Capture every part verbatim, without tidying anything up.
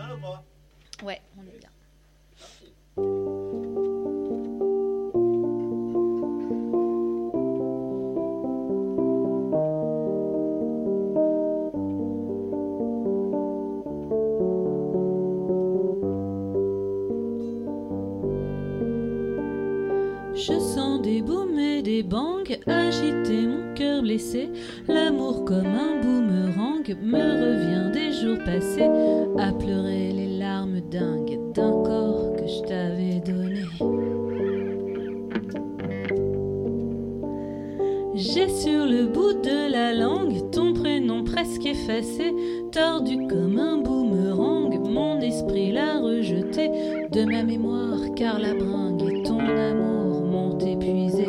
ou pas? Ouais, on est bien. Je sens des booms et des bangs agiter mon cœur blessé. L'amour comme un boomerang me revient des jours passés, à pleurer les larmes dingues d'un corps que je t'avais donné. J'ai sur le bout de la langue ton prénom presque effacé, tordu comme un boomerang, mon esprit l'a rejeté de ma mémoire, car la bringue et ton amour m'ont épuisé.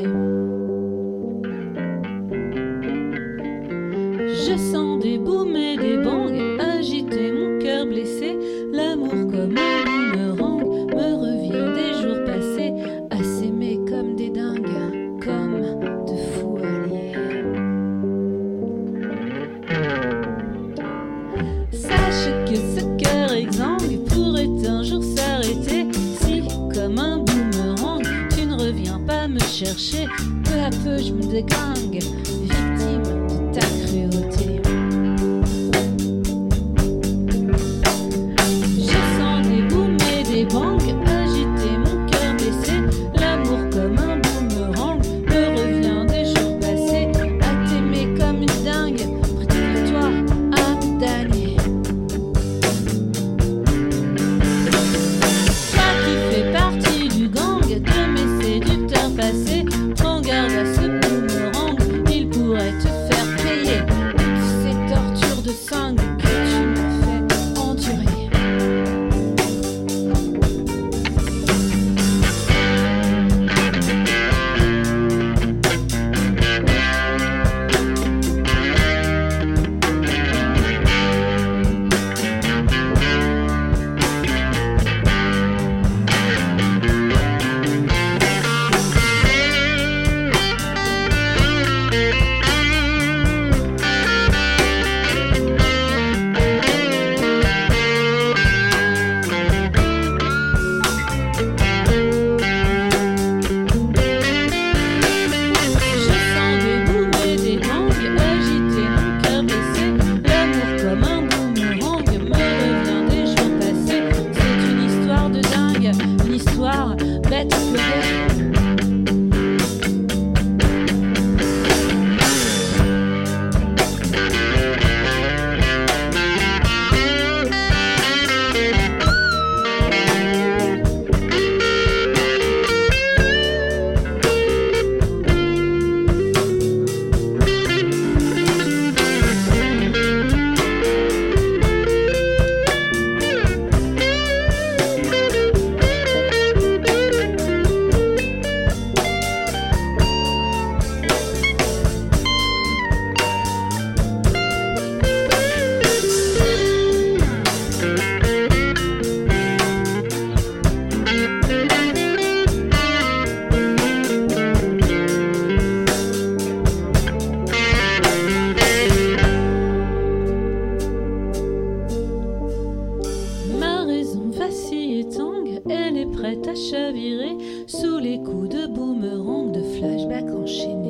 Je sens des booms et des bangs agiter mon cœur blessé. L'amour comme un boomerang me revient des jours passés, à s'aimer comme des dingues, comme de fous alliés. Sache que ce cœur exsangue pourrait un jour s'arrêter si, comme un boomerang, tu ne reviens pas me chercher. Peu à peu je me dégringue, victime de ta cruauté. Je sens des booms et des bangs agiter mon cœur blessé. L'amour comme un boomerang me revient des jours passés, à t'aimer comme une dingue, près de toi à me damner. Toi qui fais partie du gang de mes séducteurs passés, prends garde à ce boomerang, il pourrait te faire payer toutes ces tortures de sang que tu m'as fait endurer. Je sens des booms et des bangs agiter mon cœur blessé. L'amour comme un boomerang me revient des jours passés. C'est une histoire de dingue, une histoire bête que bête. Ma raison vacille et tangue, elle est prête à chavirer sous les coups de boomerang, de flashback enchaînés.